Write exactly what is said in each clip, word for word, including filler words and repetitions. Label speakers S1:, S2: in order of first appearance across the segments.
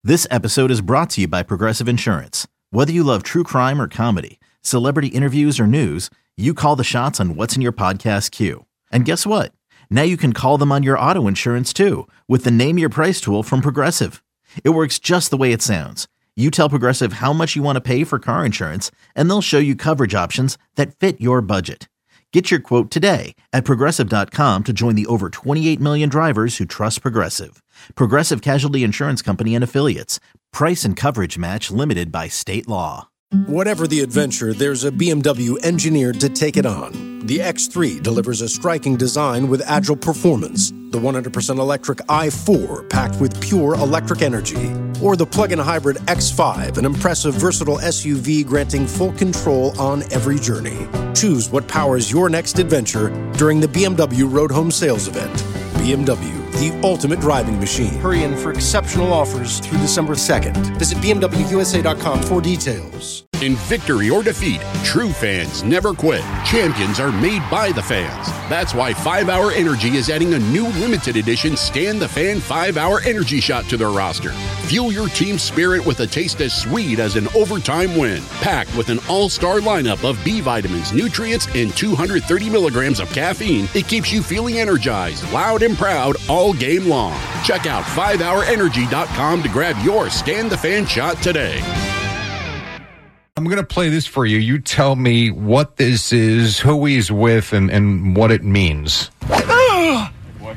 S1: This episode is brought to you by Progressive Insurance. Whether you love true crime or comedy, celebrity interviews or news, you call the shots on what's in your podcast queue. And guess what? Now you can call them on your auto insurance too with the Name Your Price tool from Progressive. It works just the way it sounds. You tell Progressive how much you want to pay for car insurance, and they'll show you coverage options that fit your budget. Get your quote today at Progressive dot com to join the over twenty-eight million drivers who trust Progressive. Progressive Casualty Insurance Company and Affiliates. Price and coverage match limited by state law.
S2: Whatever the adventure, there's a B M W engineered to take it on. The X three delivers a striking design with agile performance. The one hundred percent electric i four, packed with pure electric energy. Or the plug-in hybrid X five, an impressive, versatile S U V granting full control on every journey. Choose what powers your next adventure during the B M W Road Home Sales Event. B M W, the ultimate driving machine. Hurry in for exceptional offers through December second. Visit B M W U S A dot com for details.
S3: In victory or defeat, true fans never quit. Champions are made by the fans. That's why five hour Energy is adding a new limited edition Stan the Fan five hour Energy Shot to their roster. Fuel your team's spirit with a taste as sweet as an overtime win. Packed with an all-star lineup of B vitamins, nutrients, and two hundred thirty milligrams of caffeine, it keeps you feeling energized, loud, and proud all game long. Check out five hour energy dot com to grab your Stan the Fan shot today.
S4: I'm going to play this for you. You tell me what this is, who he's with, and, and what it means.
S5: What? What?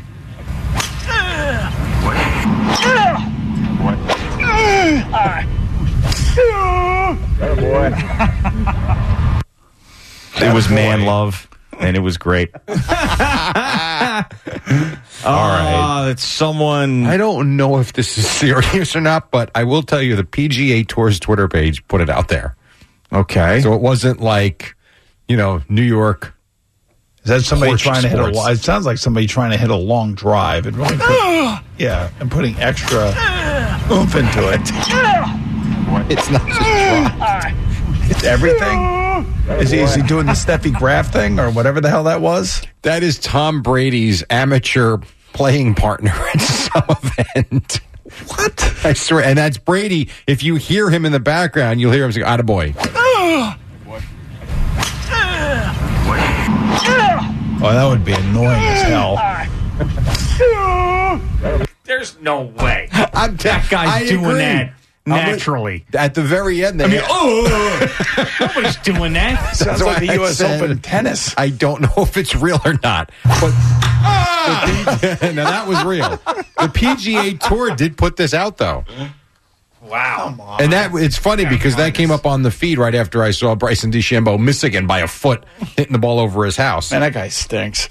S6: It was Man Love, and it was great. All right. It's someone...
S4: I don't know if this is serious or not, but I will tell you the P G A Tour's Twitter page put it out there.
S6: Okay.
S4: So it wasn't like, you know, New York.
S7: Is that somebody
S4: Porsche
S7: trying to hit a?
S4: Sports.
S7: It sounds like somebody trying to hit a long drive and really put, yeah, and putting extra oomph into it.
S4: It's not just drive.
S7: It's everything. Is he, is he doing the Steffi Graf thing or whatever the hell that was?
S4: That is Tom Brady's amateur playing partner at some event.
S7: What?
S4: I swear. And that's Brady. If you hear him in the background, you'll hear him say, attaboy.
S7: Oh, that would be annoying as hell.
S8: There's no way.
S4: I'm t-
S8: that guy's
S4: I
S8: doing
S4: agree.
S8: that naturally.
S4: At the very end, they
S8: I mean, oh, nobody's doing that.
S7: Sounds like the U S
S4: said,
S7: Open tennis.
S4: I don't know if it's real or not, but the P- now that was real. The P G A Tour did put this out, though.
S8: Wow.
S4: And that it's funny because that came up on the feed right after I saw Bryson DeChambeau miss again by a foot, hitting the ball over his house.
S7: Man, that guy stinks.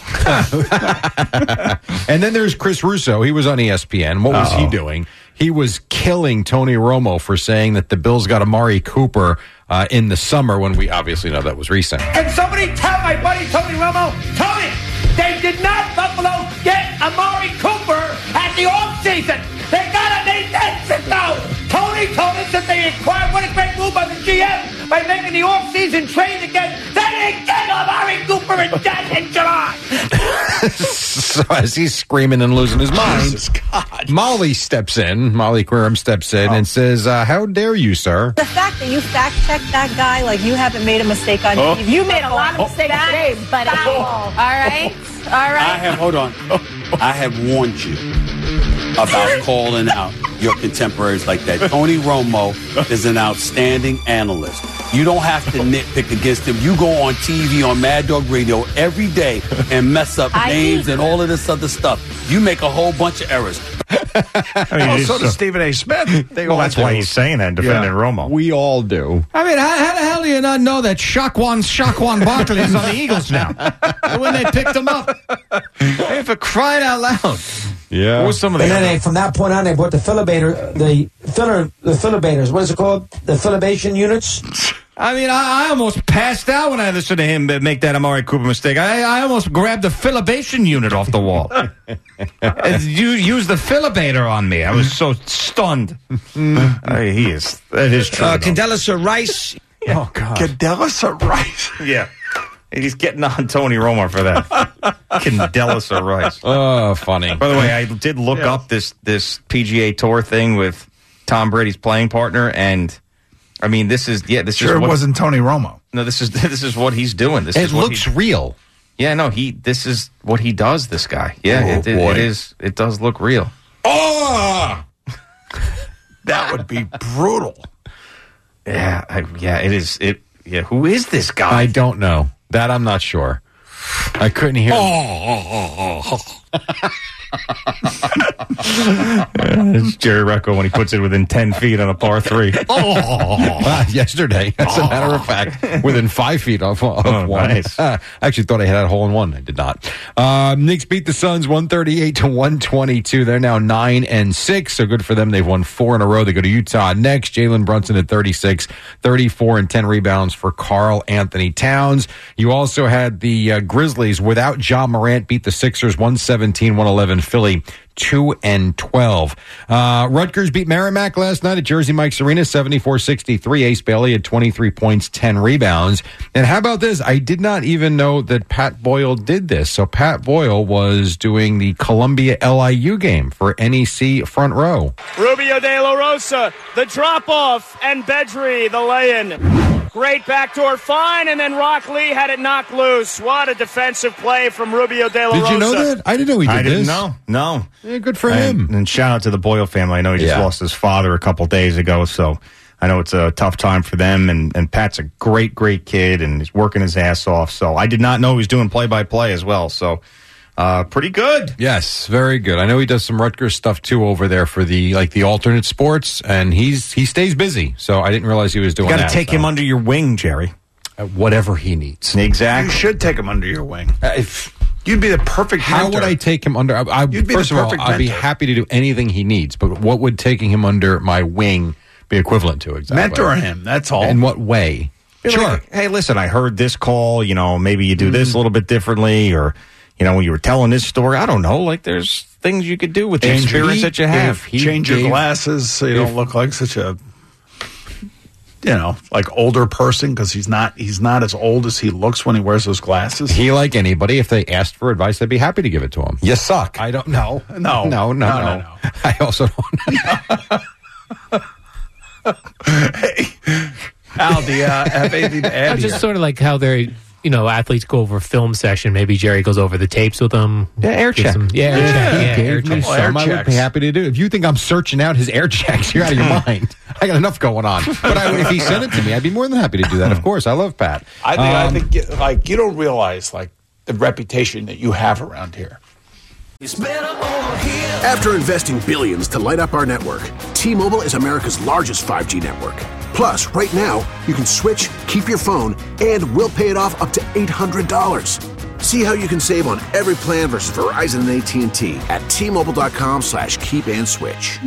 S4: And then there's Chris Russo. He was on E S P N. What was Uh-oh. he doing? He was killing Tony Romo for saying that the Bills got Amari Cooper uh, in the summer when we obviously know that was recent.
S9: Can somebody tell my buddy Tony Romo, Tony, they did not Buffalo get Amari Cooper at the offseason. They got a Nathan Cisco. Tony told us that they acquired, what a great move by the G M by making the offseason trade again. They didn't get Amari Cooper in, in July.
S4: So as he's screaming and losing his mind,
S7: Jesus God.
S4: Molly steps in. Molly Querum steps in oh. and says, uh, how dare you, sir?
S10: The fact that you fact-checked that guy like you haven't made a mistake on
S11: oh.
S10: T V. You made a lot of mistakes oh. today, buddy. Oh. All right? All right?
S11: I have, hold on. I have warned you about calling out your contemporaries like that. Tony Romo is an outstanding analyst. You don't have to nitpick against him. You go on T V on Mad Dog Radio every day and mess up I names and all of this other stuff. You make a whole bunch of errors.
S7: I mean, oh, so does Stephen A. Smith.
S6: They well, that's do. why he's saying that, defending yeah. Romo.
S4: We all do.
S8: I mean, how, how the hell do you not know that Shaquan Shaquan Barkley is on the Eagles now? When they picked him up, hey, for crying out loud.
S4: Yeah.
S6: What was some of the
S12: and then they, from that point on, they brought the filibator, the filler, the filibators. What is it called? The filibation units.
S8: I mean, I, I almost passed out when I listened to him make that Amari Cooper mistake. I, I almost grabbed the filibation unit off the wall. You used the filibator on me. I was so stunned.
S6: uh, he is. That is true.
S12: Uh, Condoleezza Rice.
S6: Yeah. Oh, God.
S7: Condoleezza Rice.
S6: Yeah. He's getting on Tony Romo for that. Condoleezza Rice.
S4: Oh, funny.
S6: By the way, I did look yeah. up this, this P G A Tour thing with Tom Brady's playing partner, and I mean, this is yeah, this
S7: sure
S6: is
S7: it
S6: what,
S7: wasn't Tony Romo.
S6: No, this is this is what he's doing. This
S4: it
S6: is what
S4: looks
S6: he,
S4: real.
S6: Yeah, no, he. This is what he does. This guy. Yeah,
S7: Oh,
S6: it, it,
S7: boy.
S6: it is. It does look real.
S7: Oh, that would be brutal.
S6: Yeah, I, yeah, it is. It. Yeah, who is this guy?
S4: I don't know. That I'm not sure. I couldn't hear.
S6: Oh, it's Jerry Recco when he puts it within ten feet on a par three.
S4: Oh, yesterday, as a matter of fact, within five feet of, of
S6: Oh,
S4: one.
S6: nice.
S4: I actually thought I had a hole in one. I did not. Uh, Knicks beat the Suns one thirty-eight to one twenty-two. They're now nine and six, so good for them. They've won four in a row. They go to Utah next. Jalen Brunson at thirty-six, thirty-four and ten rebounds for Karl Anthony Towns. You also had the uh, Grizzlies without Ja Morant beat the Sixers one seventeen, one eleven. Philly two and twelve. Uh, Rutgers beat Merrimack last night at Jersey Mike's Arena, seventy-four sixty-three. Ace Bailey had twenty-three points, ten rebounds. And how about this? I did not even know that Pat Boyle did this. So Pat Boyle was doing the Columbia L I U game for N E C front row.
S5: Rubio De La Rosa, the drop-off, and Bedry, the lay-in. Great backdoor fine, and then Rock Lee had it knocked loose. What a defensive play from Rubio De La Rosa.
S4: Did you know that? I didn't know he did
S6: I didn't
S4: this.
S6: know. No.
S4: Yeah, good for
S6: and,
S4: him.
S6: And shout out to the Boyle family. I know he just
S4: Yeah.
S6: lost his father a couple days ago, so I know it's a tough time for them. And, and Pat's a great, great kid, and he's working his ass off. So I did not know he was doing play-by-play as well. So uh, pretty good.
S4: Yes, very good. I know he does some Rutgers stuff too over there for the like the alternate sports, and he's he stays busy. So I didn't realize he was doing
S6: You got
S4: that.
S6: to take
S4: so.
S6: him under your wing, Jerry.
S4: Uh, whatever he needs.
S6: Exactly.
S7: You should take him under your wing.
S4: Uh, if,
S7: You'd be the perfect
S4: how
S7: mentor.
S4: would I take him under? I, I,
S7: You'd be
S4: first
S7: the
S4: of all,
S7: perfect
S4: I'd be
S7: mentor.
S4: happy to do anything he needs, but what would taking him under my wing be equivalent to exactly?
S7: Mentor him, that's all.
S4: In what way?
S6: Be
S4: Sure.
S6: like, hey, listen, I heard this call. You know, maybe you do
S4: Mm.
S6: this a little bit differently, or you know, when you were telling this story, I don't know. Like, there's things you could do with the
S7: Change your-
S6: experience that you have.
S4: he
S7: Change your
S4: gave-
S7: glasses so you
S4: if-
S7: don't look like such a, you know, like older person, because he's not he's not as old as he looks when he wears those glasses.
S4: He, like anybody, if they asked for advice, I'd be happy to give it to him.
S6: You suck.
S4: I don't know.
S7: No.
S4: no, no, no.
S7: No, no, no.
S4: I also don't.
S7: Hey, Al, do you uh, have anything to add
S13: It's just
S7: here?
S13: sort of like how they're, you know, athletes go over film session. Maybe Jerry goes over the tapes with them.
S6: Yeah, air
S13: Gives
S6: check.
S13: them- yeah, air
S7: Yeah,
S13: check.
S7: he
S13: Yeah,
S4: Gave
S13: air
S4: me
S13: check.
S7: Couple air
S4: some I would
S7: checks.
S4: be happy to do. If you think I'm searching out his air checks, you're out of your mind. I got enough going on. But I, if he sent it to me, I'd be more than happy to do that. Of course, I love Pat.
S7: I think, I
S4: Um,
S7: think, like, you don't realize, like, the reputation that you have around here.
S14: After investing billions to light up our network, T-Mobile is America's largest five G network. Plus, right now, you can switch, keep your phone, and we'll pay it off up to eight hundred dollars. See how you can save on every plan versus Verizon and A T and T at T-Mobile.com slash keep and switch.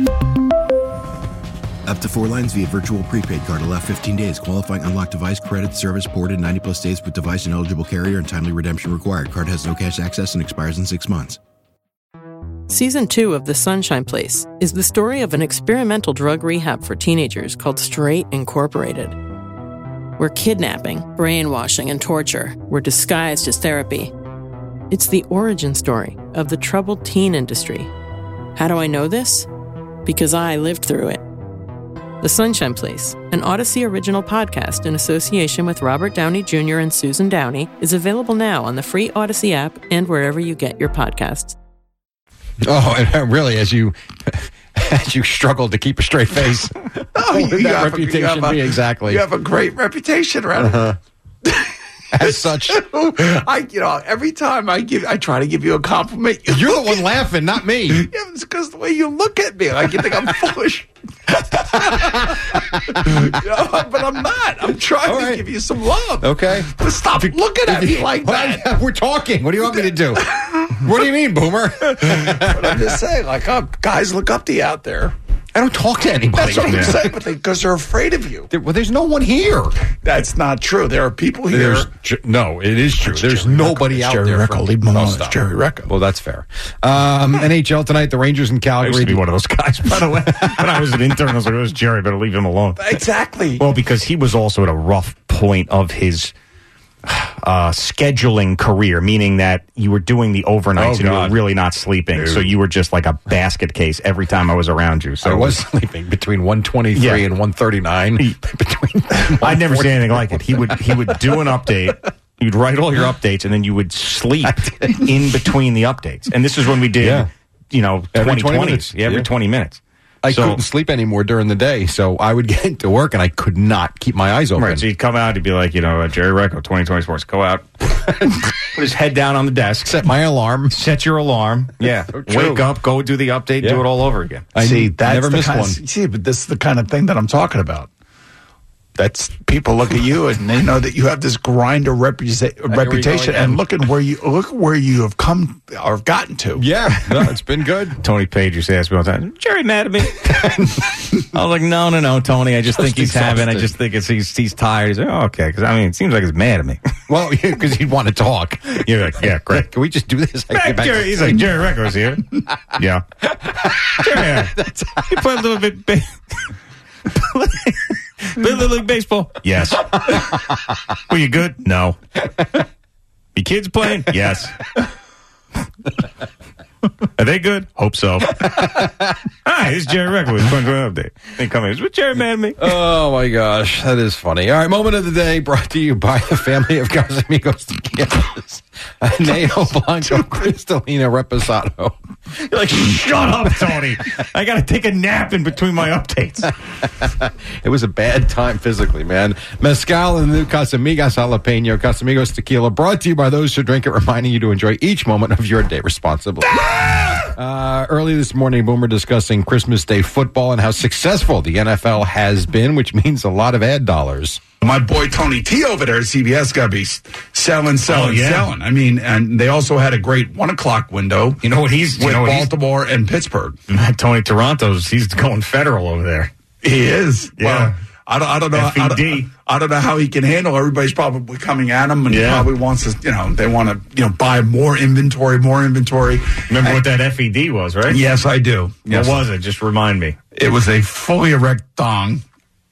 S15: Up to four lines via virtual prepaid card. Allow fifteen days. Qualifying unlocked device credit service ported ninety plus days with device and eligible carrier and timely redemption required. Card has no cash access and expires in six months.
S16: Season two of The Sunshine Place is the story of an experimental drug rehab for teenagers called Straight Incorporated, where kidnapping, brainwashing, and torture were disguised as therapy. It's the origin story of the troubled teen industry. How do I know this? Because I lived through it. The Sunshine Place, an Odyssey original podcast in association with Robert Downey Junior and Susan Downey, is available now on the free Odyssey app and wherever you get your podcasts.
S4: Oh, and really, as you as you struggle to keep a straight face,
S7: Oh,
S4: what would that reputation
S7: you have a,
S4: be exactly?
S7: You have a great reputation around
S4: Uh-huh. As such,
S7: I, you know, every time I give, I try to give you a compliment. You
S4: You're the one laughing, not me.
S7: Yeah, it's because the way you look at me, like you think I'm foolish. You know, but I'm not. I'm trying
S4: All
S7: to
S4: right.
S7: give you some love.
S4: Okay.
S7: But stop looking at me like that.
S4: We're talking. What do you want me to do? What do you mean, Boomer?
S7: But I'm just saying, like, oh, guys look up to you out there.
S4: I don't talk to anybody.
S7: That's what I'm
S4: Yeah.
S7: saying, but because they, they're afraid of you.
S4: There, well, there's no one here.
S7: That's not true. There are people here.
S4: There's ju- no, it is true.
S7: It's
S4: There's
S7: Jerry
S4: nobody
S7: Recco. It's
S4: out
S7: Jerry
S4: there.
S7: Recco.
S4: from-
S7: Leave him
S4: Oh,
S7: alone.
S4: stop.
S7: It's Jerry Recco.
S4: Well, that's fair. Um, N H L tonight, the Rangers in
S6: I
S4: Calgary.
S6: used to be one of those guys, by the way. When I was an intern, I was like, "Oh, it's Jerry, better leave him alone."
S7: Exactly.
S6: Well, because he was also at a rough point of his uh, scheduling career, meaning that you were doing the overnights
S4: Oh,
S6: and you were
S4: God.
S6: really not sleeping.
S4: Dude.
S6: So you were just like a basket case every time I was around you. So
S4: I
S6: it
S4: was sleeping between one twenty-three
S6: Yeah.
S4: and one thirty-nine. Between
S6: I'd never seen anything like it. He would he would do an update. You'd write all your updates, and then you would sleep in between the updates. And this is when we did,
S4: Yeah.
S6: you know,
S4: Every
S6: twenty
S4: twenty
S6: twenties.
S4: minutes.
S6: Yeah, every
S4: Yeah.
S6: twenty minutes.
S4: I
S6: So-
S4: couldn't sleep anymore during the day, so I would get into work and I could not keep my eyes open.
S6: Right, so he'd come out, he'd be like, you know, uh, Jerry Recco, twenty twenty Sports, go out, put his head down on the desk,
S4: set my alarm,
S6: set your alarm, yeah,
S7: So true.
S6: wake up, go do the update,
S7: Yeah.
S6: do it all over again.
S7: See, that's
S4: never
S7: the
S4: missed
S7: kind
S4: one.
S7: Of, see, but this is the kind of thing that I'm talking about. That's people look at you and they know that you have this grinder reputa-
S4: we go
S7: reputation,
S4: again.
S7: and look at where you look where you have come or have gotten to.
S4: Yeah, no, it's been good.
S6: Tony Page used to ask me all the time, Jerry mad at me? I was like, no, no, no, Tony. I just think he's having. I just think it's he's he's tired. He's like, oh, okay, because I mean, it seems like he's mad at me.
S4: Well, because he'd want to talk.
S6: You're like, yeah, great.
S4: Can we just do this? I
S6: Back
S4: get back
S6: Jerry,
S4: to
S6: he's
S4: sleep.
S6: like, Jerry Recco's here. Yeah. Jerry, you play a little bit. Ba- Play Little League Baseball? Yes. Were you good? No. Your kids playing? Yes. Are they good? Hope so. Hi, this is Jerry Recco with Fun Growing Update. They come in. Is Jerry mad at me?
S4: Oh my gosh, that is funny. All right, moment of the day brought to you by the family of Casamigos Tequilas. Neo Blanco, Cristalina Reposado.
S6: You're like, shut up, Tony. I got to take a nap in between my updates.
S4: It was a bad time physically, man. Mezcal and the new Casamigos Jalapeno Casamigos Tequila brought to you by those who drink it, reminding you to enjoy each moment of your day responsibly. Uh, early this morning, Boomer discussing Christmas Day football and how successful the N F L has been, which means a lot of ad dollars.
S7: My boy Tony T over there at C B S got to be selling, selling,
S6: Oh, yeah.
S7: selling. I mean, and they also had a great one o'clock window.
S6: You know what he's
S7: with
S6: you know what he's-
S7: Baltimore and Pittsburgh.
S6: Tony Toronto's, he's going federal over there.
S7: He is.
S6: Yeah.
S7: Well, I don't, I don't know.
S6: F E D.
S7: I don't, I don't know how he can handle. Everybody's probably coming at him, and he
S6: Yeah.
S7: probably wants to. You know, they want to. You know, buy more inventory, more inventory.
S6: Remember
S7: And-
S6: what that F E D was, right?
S7: Yes, I do. Yes.
S6: What was it? Just remind me.
S7: It was a fully erect thong.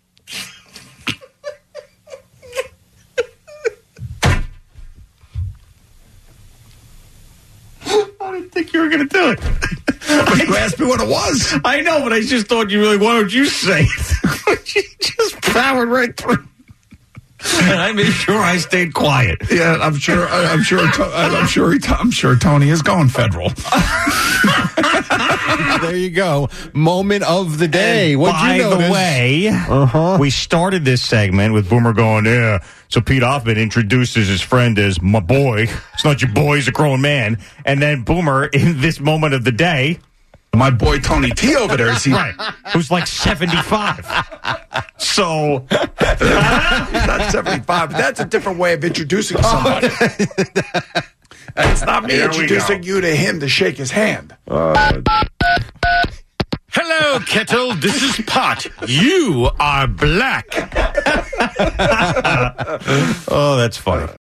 S6: I didn't think you were going to do it.
S7: But you asked me what it was.
S6: I know, but I just thought you really, why don't you say it? You just powered right through. And I made sure I stayed quiet.
S7: Yeah, I'm sure. I'm sure. I'm sure. I'm sure Tony is going federal.
S4: There you go. Moment of the day.
S6: And
S4: What'd
S6: by
S4: you notice?
S6: the way,
S4: Uh-huh.
S6: we started this segment with Boomer going, yeah. So Pete Hoffman introduces his friend as my boy. It's not your boy, he's a grown man. And then Boomer, in this moment of the day,
S7: My boy Tony T over there is he?
S6: right, who's like seventy-five. So,
S7: He's not seventy-five. But that's a different way of introducing somebody. And it's not me
S6: Here we
S7: introducing
S6: go.
S7: you to him to shake his hand.
S3: Hello, Kettle. This is Pot. You are black.
S6: oh, that's funny.